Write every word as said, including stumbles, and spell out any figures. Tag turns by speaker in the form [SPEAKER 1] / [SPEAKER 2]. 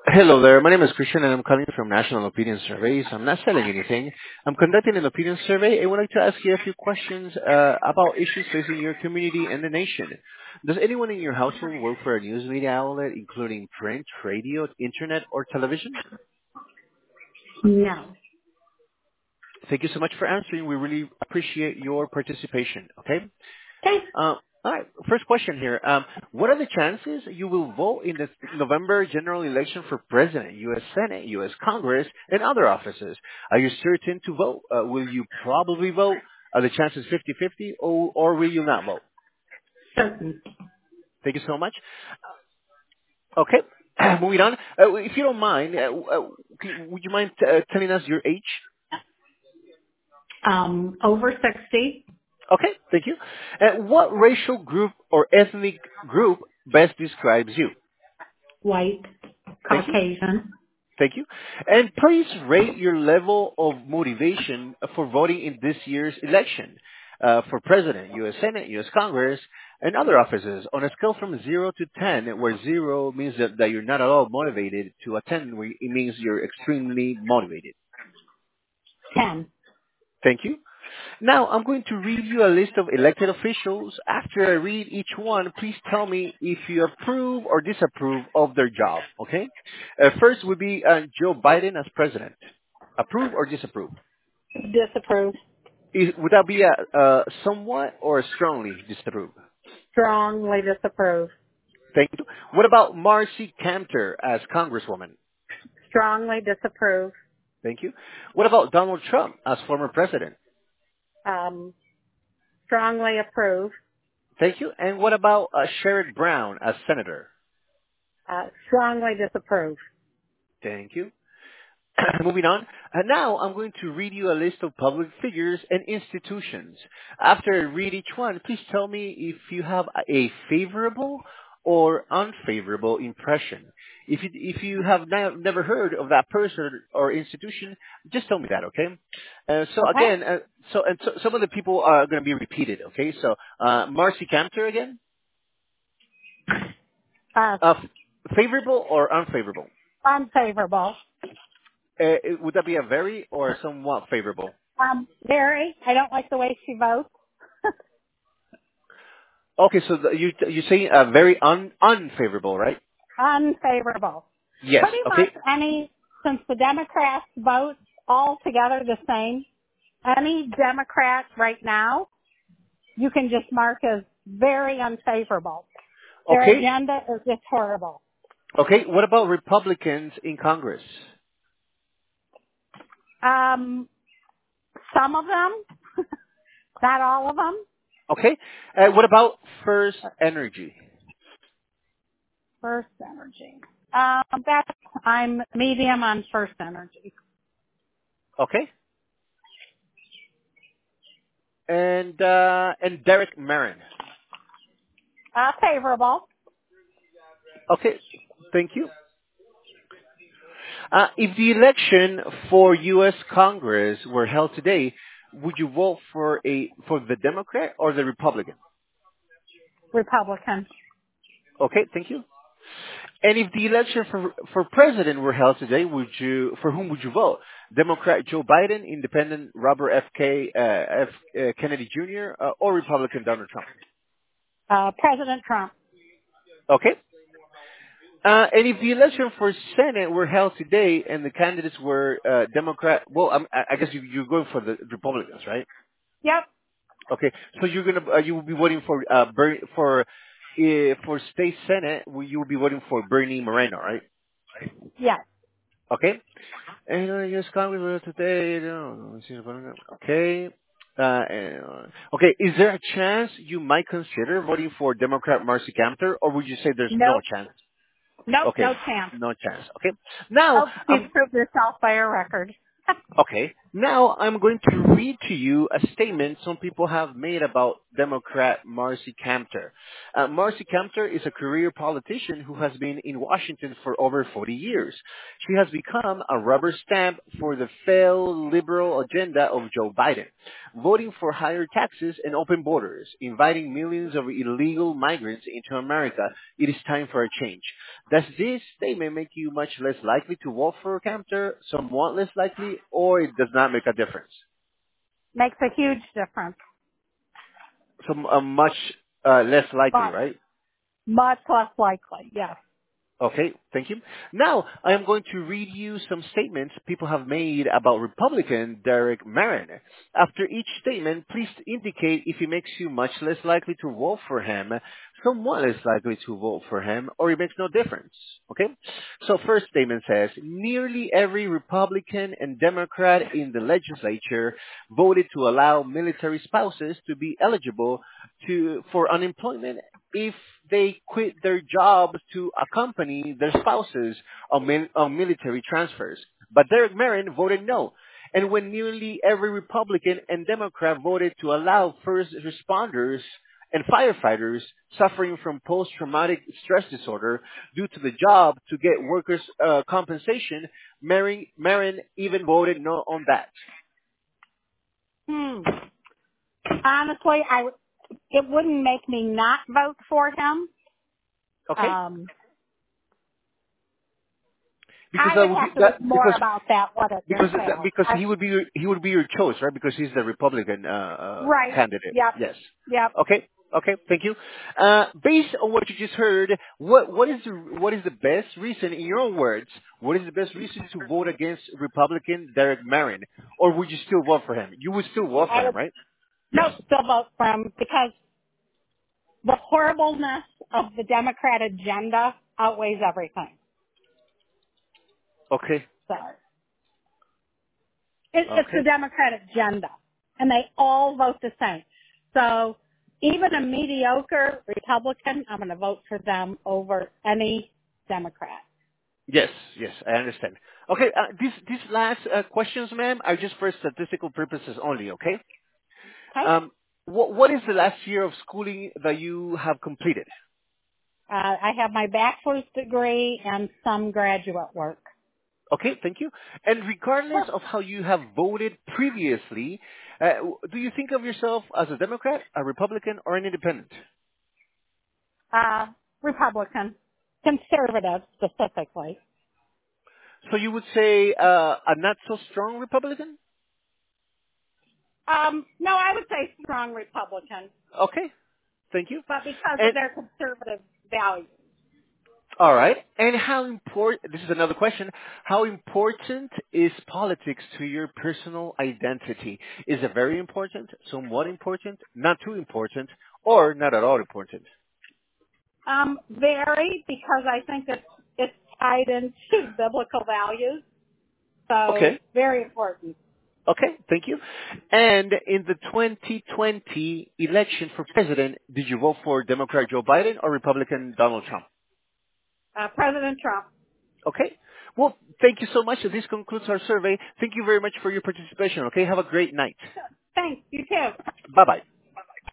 [SPEAKER 1] Hello there. My name is Christian, and I'm calling from National Opinion Surveys. I'm not selling anything. I'm conducting an opinion survey. I would like to ask you a few questions uh, about issues facing your community and the nation. Does anyone in your household work for a news media outlet, including print, radio, internet, or television?
[SPEAKER 2] No.
[SPEAKER 1] Thank you so much for answering. We really appreciate your participation. Okay.
[SPEAKER 2] Okay.
[SPEAKER 1] Uh, all right. First question here. Um, what are the chances you will vote in the November general election for president, U S. Senate, U S. Congress, and other offices? Are you certain to vote? Uh, will you probably vote? Are the chances fifty-fifty, or, or will you not vote?
[SPEAKER 2] Certain.
[SPEAKER 1] Thank you so much. Okay. Moving on. Uh, if you don't mind, uh, uh, can- would you mind uh, telling us your age?
[SPEAKER 2] Um, over sixty,
[SPEAKER 1] Okay. Thank you. Uh, what racial group or ethnic group best describes you?
[SPEAKER 2] white,
[SPEAKER 1] Thank you.
[SPEAKER 2] Caucasian.
[SPEAKER 1] Thank you. And please rate your level of motivation for voting in this year's election uh, for President, U S. Senate, U S. Congress, and other offices on a scale from zero to ten, where zero means that, that you're not at all motivated, to a ten, where it means you're extremely motivated.
[SPEAKER 2] ten.
[SPEAKER 1] Thank you. Now, I'm going to read you a list of elected officials. After I read each one, please tell me if you approve or disapprove of their job, okay? Uh, first would be uh, Joe Biden as president. Approve or disapprove?
[SPEAKER 2] Disapprove.
[SPEAKER 1] Is, would that be a, a somewhat or strongly disapprove?
[SPEAKER 2] Strongly disapprove.
[SPEAKER 1] Thank you. What about Marcy Cantor as congresswoman?
[SPEAKER 2] Strongly disapprove.
[SPEAKER 1] Thank you. What about Donald Trump as former president?
[SPEAKER 2] Um, strongly approve.
[SPEAKER 1] Thank you. And what about uh, Sherrod Brown as senator?
[SPEAKER 2] Uh, strongly disapprove.
[SPEAKER 1] Thank you. Moving on. And now I'm going to read you a list of public figures and institutions. After I read each one, please tell me if you have a favorable or unfavorable impression. If you, if you have ne- never heard of that person or institution, just tell me that, okay? Uh, so
[SPEAKER 2] Okay.
[SPEAKER 1] again, uh, so and so, some of the people are going to be repeated, okay? So uh, Marcy Cantor again,
[SPEAKER 2] Uh,
[SPEAKER 1] uh, favorable or unfavorable?
[SPEAKER 2] unfavorable.
[SPEAKER 1] Uh, would that be a very or somewhat favorable?
[SPEAKER 2] Um, very. I don't like the way she votes.
[SPEAKER 1] Okay, so the, you you saying uh, very un, unfavorable, right?
[SPEAKER 2] Unfavorable.
[SPEAKER 1] Yes.
[SPEAKER 2] Pretty much
[SPEAKER 1] Okay.
[SPEAKER 2] any, since the Democrats vote all together the same, any Democrat right now, you can just mark as very unfavorable. Their
[SPEAKER 1] Okay.
[SPEAKER 2] agenda is just horrible.
[SPEAKER 1] Okay. What about Republicans in Congress?
[SPEAKER 2] Um, some of them, not all of them.
[SPEAKER 1] Okay. Uh, what about First Energy?
[SPEAKER 2] First Energy. Um, that's, I'm medium on First Energy.
[SPEAKER 1] Okay. And uh, and Derek Marin.
[SPEAKER 2] Uh, favorable.
[SPEAKER 1] Okay. Thank you. Uh, if the election for U S. Congress were held today, would you vote for a for the Democrat or the Republican?
[SPEAKER 2] Republican.
[SPEAKER 1] Okay. Thank you. And if the election for for president were held today, would you for whom would you vote? Democrat Joe Biden, Independent Robert F. K. Uh, F. Uh, Kennedy Junior, uh, or Republican Donald Trump?
[SPEAKER 2] Uh, President Trump.
[SPEAKER 1] Okay. Uh, and if the election for Senate were held today and the candidates were uh, Democrat, well, um, I I guess you, you're going for the Republicans, right?
[SPEAKER 2] Yep.
[SPEAKER 1] Okay. So you're gonna uh, you will be voting for uh, Ber- for uh, for state Senate. You will be voting for Bernie Moreno, right?
[SPEAKER 2] Yes.
[SPEAKER 1] Okay. And uh, yes, Congress will today. you know, Okay. Uh, and, uh, okay. Is there a chance you might consider voting for Democrat Marcy Cantor, or would you say there's no
[SPEAKER 2] Nope.
[SPEAKER 1] chance?
[SPEAKER 2] Nope.
[SPEAKER 1] Okay,
[SPEAKER 2] No chance.
[SPEAKER 1] no chance. Okay. Now,
[SPEAKER 2] Oh, she's
[SPEAKER 1] um,
[SPEAKER 2] proved herself by her record.
[SPEAKER 1] okay. Now I'm going to read to you a statement some people have made about Democrat Marcy Kamter. Uh, Marcy Kamter is a career politician who has been in Washington for over forty years. She has become a rubber stamp for the failed liberal agenda of Joe Biden, voting for higher taxes and open borders, inviting millions of illegal migrants into America. It is time for a change. Does this statement make you much less likely to vote for Kamter, somewhat less likely, or it does not make a difference?
[SPEAKER 2] Makes a huge difference.
[SPEAKER 1] So uh, much uh, less likely,
[SPEAKER 2] Much,
[SPEAKER 1] right?
[SPEAKER 2] much less likely, yes.
[SPEAKER 1] Okay, thank you. Now, I am going to read you some statements people have made about Republican Derek Marin. After each statement, please indicate if it makes you much less likely to vote for him, somewhat less likely to vote for him, or it makes no difference. Okay? So first statement says, nearly every Republican and Democrat in the legislature voted to allow military spouses to be eligible to for unemployment if they quit their jobs to accompany their spouses on, mil- on military transfers. But Derek Marin voted no. And when nearly every Republican and Democrat voted to allow first responders and firefighters suffering from post-traumatic stress disorder due to the job to get workers' uh, compensation, Marin, Marin even voted no on that.
[SPEAKER 2] Hmm. Honestly, I w- it wouldn't make me not vote for him.
[SPEAKER 1] Okay?
[SPEAKER 2] Um,
[SPEAKER 1] Because
[SPEAKER 2] I
[SPEAKER 1] that
[SPEAKER 2] would
[SPEAKER 1] would be
[SPEAKER 2] have to
[SPEAKER 1] that
[SPEAKER 2] read more
[SPEAKER 1] because
[SPEAKER 2] about that, what it
[SPEAKER 1] Because
[SPEAKER 2] entails.
[SPEAKER 1] because
[SPEAKER 2] I,
[SPEAKER 1] he would be your, he would be your choice, right? Because he's the Republican uh, uh,
[SPEAKER 2] right.
[SPEAKER 1] candidate.
[SPEAKER 2] Yep.
[SPEAKER 1] Yes.
[SPEAKER 2] Yep.
[SPEAKER 1] Okay. Okay. Thank you. Uh, based on what you just heard, what what is the what is the best reason, in your own words, what is the best reason to vote against Republican Derek Marin, or would you still vote for him? You would still vote for
[SPEAKER 2] I
[SPEAKER 1] him,
[SPEAKER 2] would
[SPEAKER 1] right?
[SPEAKER 2] no still vote for him because the horribleness of the Democrat agenda outweighs everything.
[SPEAKER 1] Okay.
[SPEAKER 2] So it, it's the
[SPEAKER 1] Okay.
[SPEAKER 2] Democrat agenda, and they all vote the same. So even a mediocre Republican, I'm going to vote for them over any Democrat.
[SPEAKER 1] Yes. Yes. I understand. Okay. Uh, these these last uh, questions, ma'am, are just for statistical purposes only. Okay.
[SPEAKER 2] Okay.
[SPEAKER 1] Um, what, what is the last year of schooling that you have completed?
[SPEAKER 2] Uh, I have my bachelor's degree and some graduate work.
[SPEAKER 1] Okay, thank you. And regardless
[SPEAKER 2] Sure.
[SPEAKER 1] of how you have voted previously, uh, do you think of yourself as a Democrat, a Republican, or an independent?
[SPEAKER 2] Uh, Republican, conservative specifically.
[SPEAKER 1] So you would say uh, a not so strong Republican?
[SPEAKER 2] Um, no, I would say strong Republican,
[SPEAKER 1] Okay, thank you.
[SPEAKER 2] but because of
[SPEAKER 1] And
[SPEAKER 2] their conservative values.
[SPEAKER 1] all right. And how important? This is another question. How important is politics to your personal identity? Is it very important? Somewhat important? Not too important? Or not at all important?
[SPEAKER 2] Um, very, because I think it's, it's tied into biblical values. So
[SPEAKER 1] Okay.
[SPEAKER 2] very important.
[SPEAKER 1] Okay. Thank you. And in the twenty twenty election for president, did you vote for Democrat Joe Biden or Republican Donald Trump?
[SPEAKER 2] Uh, President Trump.
[SPEAKER 1] Okay. Well, thank you so much. This concludes our survey. Thank you very much for your participation. Okay. Have a great night.
[SPEAKER 2] Thanks. You too.
[SPEAKER 1] Bye bye.